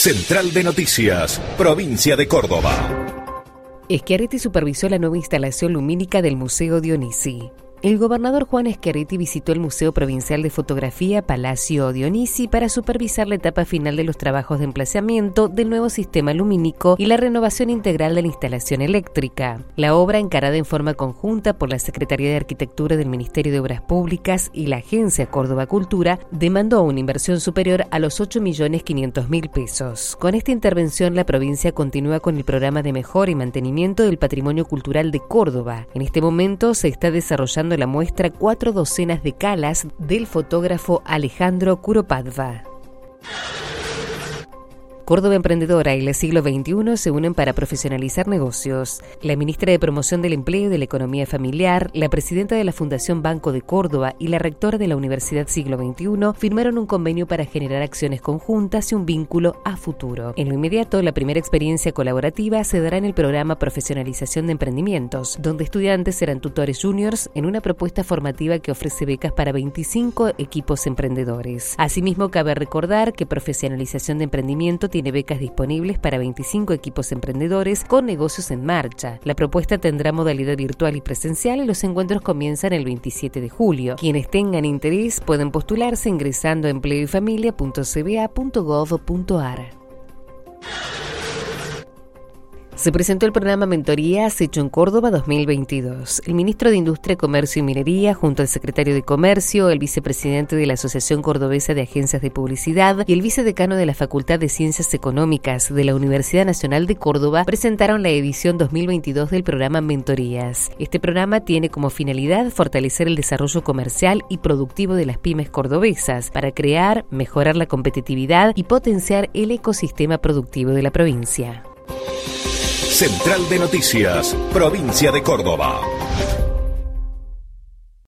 Central de Noticias, provincia de Córdoba. Schiaretti supervisó la nueva instalación lumínica del Museo Dionisi. El gobernador Juan Schiaretti visitó el Museo Provincial de Fotografía Palacio Dionisi para supervisar la etapa final de los trabajos de emplazamiento del nuevo sistema lumínico y la renovación integral de la instalación eléctrica. La obra, encarada en forma conjunta por la Secretaría de Arquitectura del Ministerio de Obras Públicas y la Agencia Córdoba Cultura, demandó una inversión superior a los 8.500.000 pesos. Con esta intervención, la provincia continúa con el programa de mejora y mantenimiento del patrimonio cultural de Córdoba. En este momento se está desarrollando la muestra 4 docenas de calas del fotógrafo Alejandro Curopadva. Córdoba Emprendedora y la Siglo XXI se unen para profesionalizar negocios. La ministra de Promoción del Empleo y de la Economía Familiar, la presidenta de la Fundación Banco de Córdoba y la rectora de la Universidad Siglo XXI firmaron un convenio para generar acciones conjuntas y un vínculo a futuro. En lo inmediato, la primera experiencia colaborativa se dará en el programa Profesionalización de Emprendimientos, donde estudiantes serán tutores juniors en una propuesta formativa que ofrece becas para 25 equipos emprendedores. Asimismo, cabe recordar que Profesionalización de Emprendimiento tiene becas disponibles para 25 equipos emprendedores con negocios en marcha. La propuesta tendrá modalidad virtual y presencial y los encuentros comienzan el 27 de julio. Quienes tengan interés pueden postularse ingresando a empleoyfamilia.cba.gov.ar. Se presentó el programa Mentorías Hecho en Córdoba 2022. El ministro de Industria, Comercio y Minería, junto al secretario de Comercio, el vicepresidente de la Asociación Cordobesa de Agencias de Publicidad y el vicedecano de la Facultad de Ciencias Económicas de la Universidad Nacional de Córdoba presentaron la edición 2022 del programa Mentorías. Este programa tiene como finalidad fortalecer el desarrollo comercial y productivo de las pymes cordobesas para crear, mejorar la competitividad y potenciar el ecosistema productivo de la provincia. Central de Noticias, provincia de Córdoba.